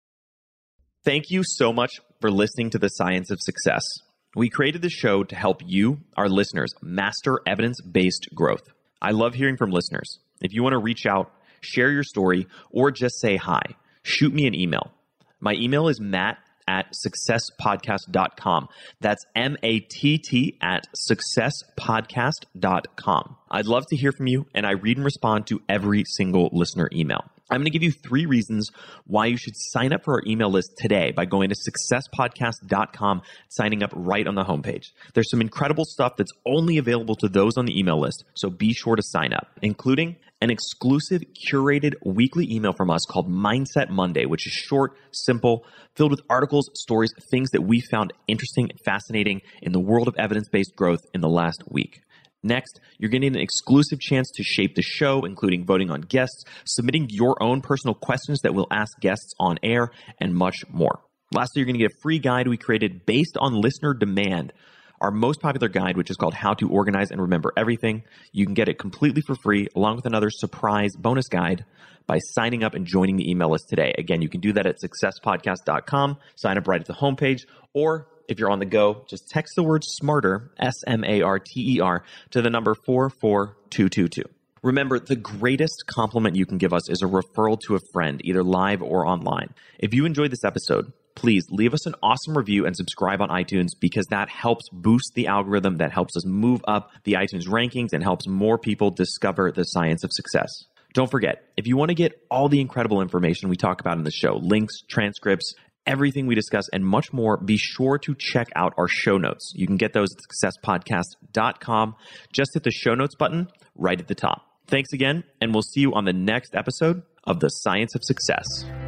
[SPEAKER 5] Thank you so much for listening to The Science of Success. We created the show to help you, our listeners, master evidence-based growth. I love hearing from listeners. If you want to reach out, share your story, or just say hi, shoot me an email. My email is matt at success podcast dot com. That's M A T T at success podcast dot com. I'd love to hear from you, and I read and respond to every single listener email. I'm going to give you three reasons why you should sign up for our email list today by going to success podcast dot com, signing up right on the homepage. There's some incredible stuff that's only available to those on the email list, so be sure to sign up, including an exclusive curated weekly email from us called Mindset Monday, which is short, simple, filled with articles, stories, things that we found interesting and fascinating in the world of evidence-based growth in the last week. Next, you're getting an exclusive chance to shape the show, including voting on guests, submitting your own personal questions that we'll ask guests on air, and much more. Lastly, you're going to get a free guide we created based on listener demand, our most popular guide, which is called How to Organize and Remember Everything. You can get it completely for free, along with another surprise bonus guide by signing up and joining the email list today. Again, you can do that at success podcast dot com, sign up right at the homepage, or if you're on the go, just text the word SMARTER, S M A R T E R, to the number four four two two two. Remember, the greatest compliment you can give us is a referral to a friend, either live or online. If you enjoyed this episode, please leave us an awesome review and subscribe on iTunes, because that helps boost the algorithm, that helps us move up the iTunes rankings and helps more people discover the science of success. Don't forget, if you want to get all the incredible information we talk about in the show, links, transcripts, everything we discuss and much more, be sure to check out our show notes. You can get those at success podcast dot com. Just hit the show notes button right at the top. Thanks again, and we'll see you on the next episode of The Science of Success.